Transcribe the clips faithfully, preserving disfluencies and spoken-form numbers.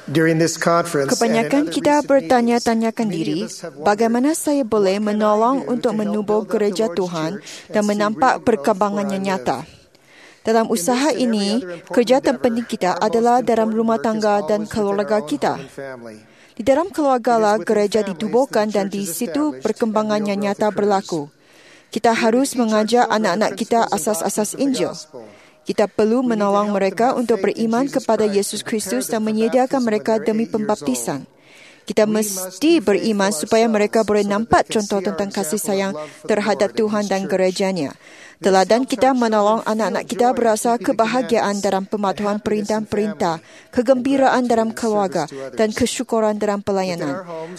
During this conference, Kebanyakan kita bertanya-tanyakan diri, bagaimana saya boleh menolong untuk menubuh gereja Tuhan dan menampak perkembangannya nyata. Dalam usaha ini, kerja terpenting kita adalah dalam rumah tangga dan keluarga kita. Di dalam keluargalah gereja ditubuhkan dan di situ perkembangannya nyata berlaku. Kita harus mengajar anak-anak kita asas-asas Injil. Kita perlu menolong mereka untuk beriman kepada Yesus Kristus dan menyediakan mereka demi pembaptisan. Kita mesti beriman supaya mereka boleh nampak contoh tentang kasih sayang terhadap Tuhan dan gerejanya. Teladan kita menolong anak-anak kita berasa kebahagiaan dalam pematuhan perintah-perintah, kegembiraan dalam keluarga, dan kesyukuran dalam pelayanan.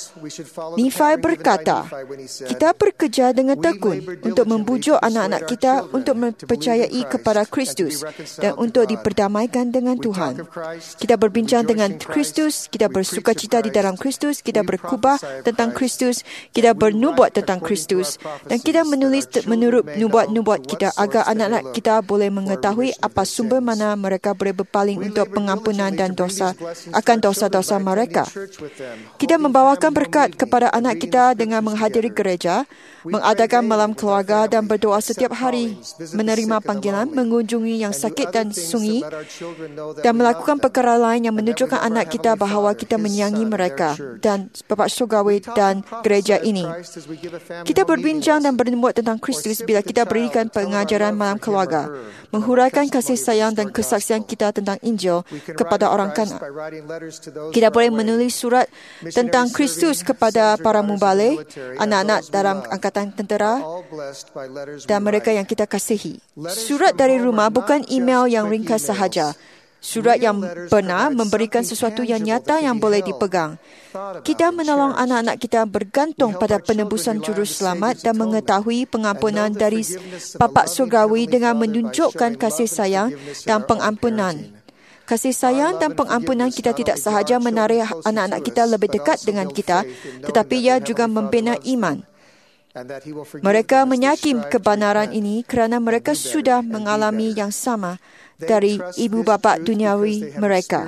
Nifai berkata, kita bekerja dengan tekun untuk membujuk anak-anak kita untuk mempercayai kepada Kristus dan untuk diperdamaikan dengan Tuhan. Kita berbincang dengan Kristus, kita bersukacita di dalam Kristus, kita berkhutbah tentang Kristus, kita bernubuat tentang Kristus, dan kita menulis menurut nubuat-nubuat kita agar anak-anak kita boleh mengetahui apa sumber mana mereka boleh berpaling untuk pengampunan dan dosa akan dosa-dosa mereka. Kita membawakan berkat kepada anak kita dengan menghadiri gereja, mengadakan malam keluarga dan berdoa setiap hari, menerima panggilan, mengunjungi yang sakit dan sunyi, dan melakukan perkara lain yang menunjukkan anak kita bahawa kita menyayangi mereka dan Bapa Surgawi dan gereja ini. Kita berbincang dan bernubuat tentang Kristus bila kita berikan pengajaran malam keluarga, menghuraikan kasih sayang dan kesaksian kita tentang Injil kepada orang kanak. Kita boleh menulis surat tentang Kristus kepada para mubalik, anak-anak dalam angkatan tentera dan mereka yang kita kasihi. Surat dari rumah bukan email yang ringkas sahaja. Surat yang benar memberikan sesuatu yang nyata yang boleh dipegang. Kita menolong anak-anak kita bergantung pada penebusan juru selamat dan mengetahui pengampunan dari Bapa Surgawi dengan menunjukkan kasih sayang dan pengampunan. Kasih sayang dan pengampunan kita tidak sahaja menarik anak-anak kita lebih dekat dengan kita, tetapi ia juga membina iman. Mereka menyakim kebenaran ini kerana mereka sudah mengalami yang sama dari ibu bapa duniawi mereka.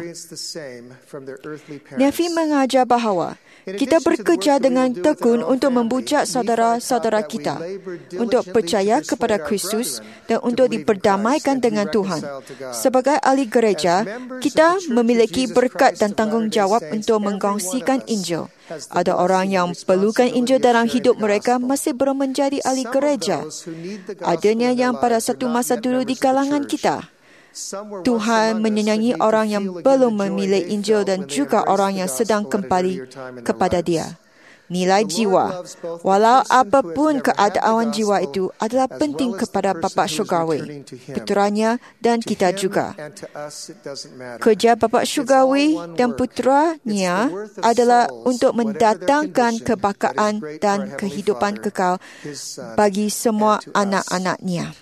Nefi mengajar bahawa kita bekerja dengan tekun untuk membujak saudara-saudara kita untuk percaya kepada Kristus dan untuk diperdamaikan dengan Tuhan. Sebagai ahli gereja, kita memiliki berkat dan tanggungjawab untuk mengkongsikan Injil. Ada orang yang perlukan Injil dalam hidup mereka masih belum menjadi ahli gereja. Adanya yang pada satu masa dulu di kalangan kita. Tuhan menyenangi orang yang belum memilih Injil dan juga orang yang sedang kembali kepada Dia. Nilai jiwa, walau apapun keadaan jiwa itu, adalah penting kepada Bapa Surgawi, puteranya dan kita juga. Kerja Bapa Surgawi dan puteranya adalah untuk mendatangkan kebahagiaan dan kehidupan kekal bagi semua anak-anaknya.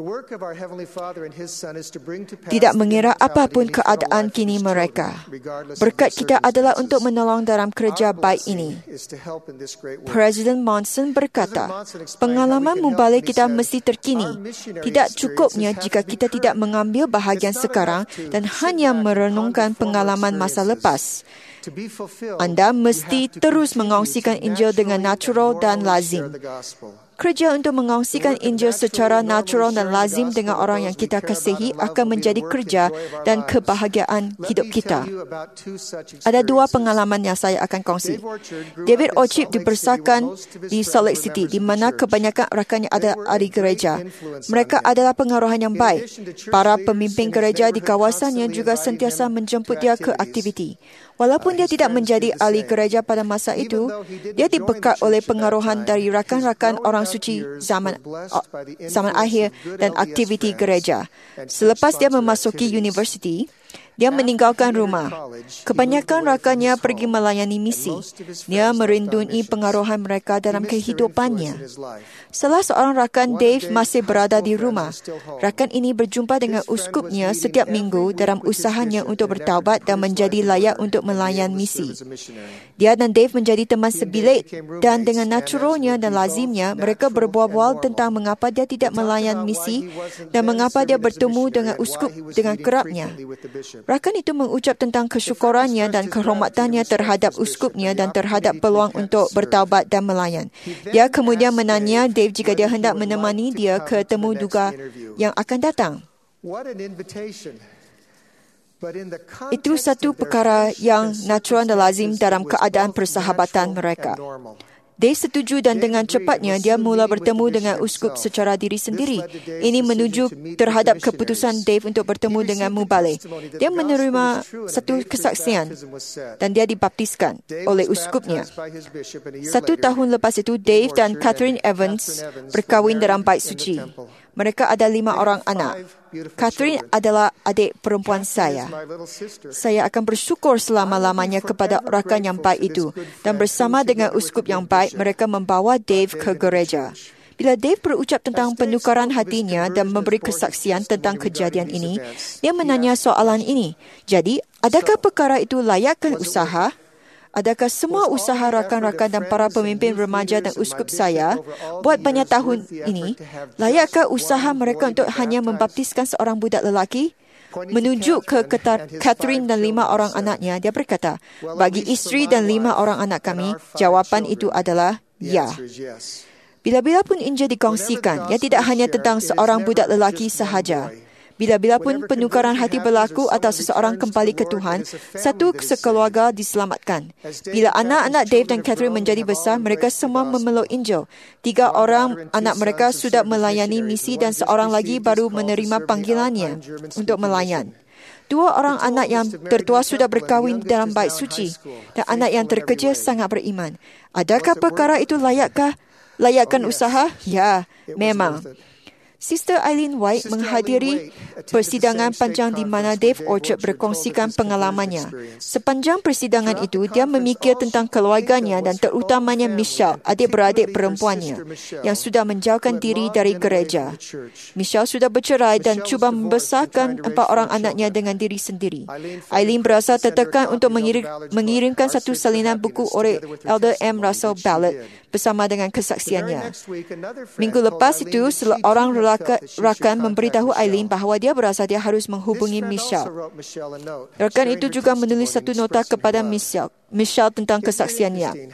Tidak mengira apapun keadaan kini mereka. Berkat kita adalah untuk menolong dalam kerja baik ini. Presiden Monson berkata, pengalaman mubalik kita mesti terkini. Tidak cukupnya jika kita tidak mengambil bahagian sekarang dan hanya merenungkan pengalaman masa lepas. Anda mesti terus mengongsikan Injil dengan natural dan lazim. Kerja untuk mengongsikan Injil secara natural dan lazim dengan orang yang kita kasihi akan menjadi kerja dan kebahagiaan hidup kita. Ada dua pengalaman yang saya akan kongsi. David Orchard dibesarkan di Salt Lake City, di mana kebanyakan rakannya ada ahli gereja. Mereka adalah pengaruhan yang baik. Para pemimpin gereja di kawasannya juga sentiasa menjemput dia ke aktiviti. Walaupun dia tidak menjadi ahli gereja pada masa itu, dia dipekat oleh pengaruhan dari rakan-rakan orang suci zaman zaman akhir dan aktiviti gereja. Selepas dia memasuki universiti, dia meninggalkan rumah. Kebanyakan rakannya pergi melayani misi. Dia merindui pengaruhan mereka dalam kehidupannya. Salah seorang rakan Dave masih berada di rumah. Rakan ini berjumpa dengan uskupnya setiap minggu dalam usahanya untuk bertaubat dan menjadi layak untuk melayan misi. Dia dan Dave menjadi teman sebilik dan dengan naturalnya dan lazimnya mereka berbual-bual tentang mengapa dia tidak melayan misi dan mengapa dia bertemu dengan uskup dengan kerapnya. Rakan itu mengucap tentang kesyukurannya dan kehormatannya terhadap uskupnya dan terhadap peluang untuk bertaubat dan melayan. Dia kemudian menanya Dave jika dia hendak menemani dia ke temu duga yang akan datang. Itu satu perkara yang natural dan lazim dalam keadaan persahabatan mereka. Dave setuju dan dengan cepatnya dia mula bertemu dengan uskup secara diri sendiri. Ini menuju terhadap keputusan Dave untuk bertemu dengan Mubale. Dia menerima satu kesaksian dan dia dibaptiskan oleh uskupnya. Satu tahun lepas itu, Dave dan Catherine Evans berkahwin dalam bait suci. Mereka ada lima orang anak. Catherine adalah adik perempuan saya. Saya akan bersyukur selama-lamanya kepada rakan yang baik itu. Dan bersama dengan uskup yang baik, mereka membawa Dave ke gereja. Bila Dave berucap tentang penukaran hatinya dan memberi kesaksian tentang kejadian ini, dia menanya soalan ini. Jadi, adakah perkara itu layakkan usaha? Adakah semua usaha rakan-rakan dan para pemimpin remaja dan uskup saya buat banyak tahun ini, layakkah usaha mereka untuk hanya membaptiskan seorang budak lelaki? Menunjuk ke Catherine dan lima orang anaknya, dia berkata, bagi isteri dan lima orang anak kami, jawapan itu adalah ya. Bila-bila pun Injil dikongsikan, ia tidak hanya tentang seorang budak lelaki sahaja. Bila-bila pun penukaran hati berlaku atau seseorang kembali ke Tuhan, satu sekeluarga diselamatkan. Bila anak-anak Dave dan Catherine menjadi besar, mereka semua memeluk Injil. Tiga orang anak mereka sudah melayani misi dan seorang lagi baru menerima panggilannya untuk melayan. Dua orang anak yang tertua sudah berkahwin dalam bait suci dan anak yang terkecil sangat beriman. Adakah perkara itu layakkah? Layakkan usaha? Ya, memang. Sister Eileen White menghadiri persidangan panjang di mana Dave Orchard berkongsikan pengalamannya. Sepanjang persidangan itu, dia memikir tentang keluarganya dan terutamanya Michelle, adik-beradik perempuannya, yang sudah menjauhkan diri dari gereja. Michelle sudah bercerai dan cuba membesarkan empat orang anaknya dengan diri sendiri. Eileen berasa tertekan untuk mengirim, mengirimkan satu salinan buku oleh Elder M. Russell Ballard bersama dengan kesaksiannya. Minggu lepas itu, seorang rakan memberitahu Eileen bahawa dia berasa dia harus menghubungi Michelle. Rakan itu juga menulis satu nota kepada Michelle, Michelle tentang kesaksiannya.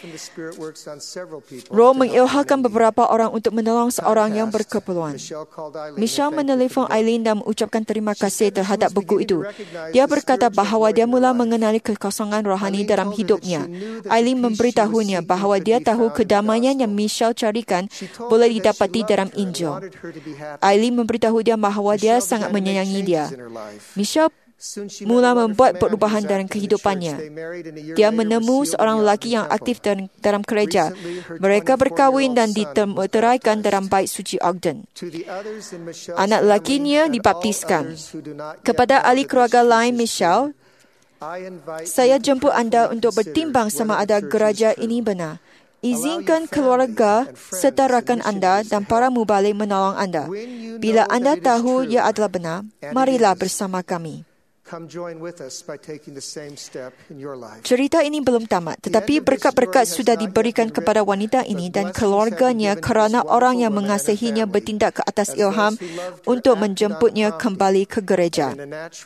Roh mengilhamkan beberapa orang untuk menolong seorang yang berkeperluan. Michelle menelefon Eileen dan mengucapkan terima kasih terhadap buku itu. Dia berkata bahawa dia mula mengenali kekosongan rohani dalam hidupnya. Eileen memberitahunya bahawa dia tahu kedamaian yang Michelle carikan boleh didapati dalam Injil. Eileen memberitahu dia bahawa dia sangat menyayangi dia. Michelle mula membuat perubahan dalam kehidupannya. Dia menemu seorang lelaki yang aktif dalam gereja. Mereka berkahwin dan diteraikan dalam bait suci Ogden. Anak lelakinya dibaptiskan. Kepada ahli keluarga lain Michelle, saya jemput anda untuk bertimbang sama ada gereja ini benar. Izinkan keluarga serta rakan anda dan para mubalik menolong anda. Bila anda tahu ia adalah benar, marilah bersama kami. Cerita ini belum tamat, tetapi berkat-berkat sudah diberikan kepada wanita ini dan keluarganya kerana orang yang mengasihinya bertindak ke atas ilham untuk menjemputnya kembali ke gereja.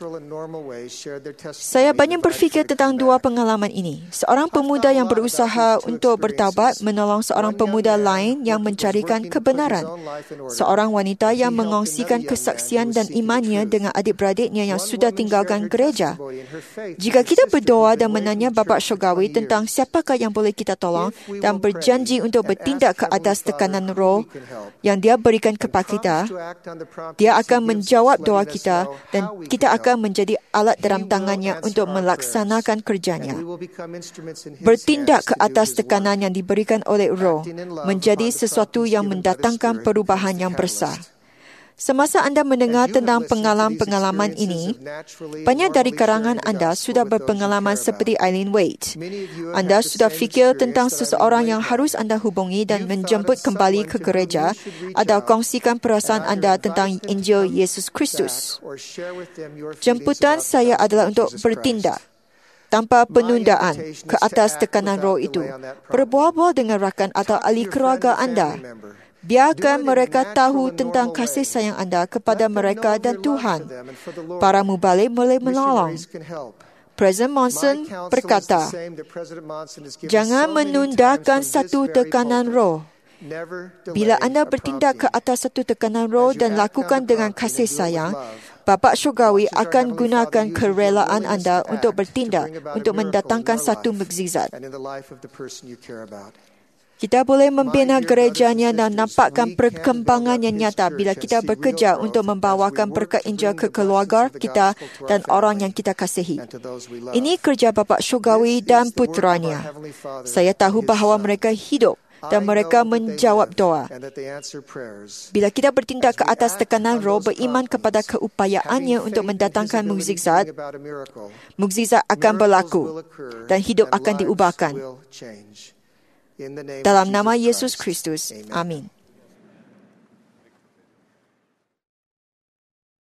Saya banyak berfikir tentang dua pengalaman ini. Seorang pemuda yang berusaha untuk bertaubat menolong seorang pemuda lain yang mencarikan kebenaran. Seorang wanita yang mengongsikan kesaksian dan imannya dengan adik-beradiknya yang sudah tinggalkan gereja. Jika kita berdoa dan menanya Bapa Syurgawi tentang siapakah yang boleh kita tolong dan berjanji untuk bertindak ke atas tekanan roh yang dia berikan kepada kita, dia akan menjawab doa kita dan kita akan menjadi alat dalam tangannya untuk melaksanakan kerjanya. Bertindak ke atas tekanan yang diberikan oleh roh menjadi sesuatu yang mendatangkan perubahan yang besar. Semasa anda mendengar tentang pengalaman-pengalaman ini, banyak dari kalangan anda sudah berpengalaman seperti Eileen White. Anda sudah fikir tentang seseorang yang harus anda hubungi dan menjemput kembali ke gereja atau kongsikan perasaan anda tentang Injil Yesus Kristus. Jemputan saya adalah untuk bertindak tanpa penundaan ke atas tekanan roh itu. Berbual-bual dengan rakan atau ahli keluarga anda. Biarkan mereka tahu tentang kasih sayang anda kepada mereka dan Tuhan. Para mubalik boleh menolong. Presiden Monson berkata, jangan menundakan satu tekanan roh. Bila anda bertindak ke atas satu tekanan roh dan lakukan dengan kasih sayang, Bapa Syurgawi akan gunakan kerelaan anda untuk bertindak, untuk mendatangkan satu mukjizat. Kita boleh membina gerejanya dan nampakkan perkembangan yang nyata bila kita bekerja untuk membawakan berkat Injil ke keluarga kita dan orang yang kita kasihi. Ini kerja Bapa Syurgawi dan putranya. Saya tahu bahawa mereka hidup dan mereka menjawab doa. Bila kita bertindak ke atas tekanan roh, beriman kepada keupayaannya untuk mendatangkan mukjizat, mukjizat akan berlaku dan hidup akan diubahkan. Dalam nama Yesus Kristus. Amin.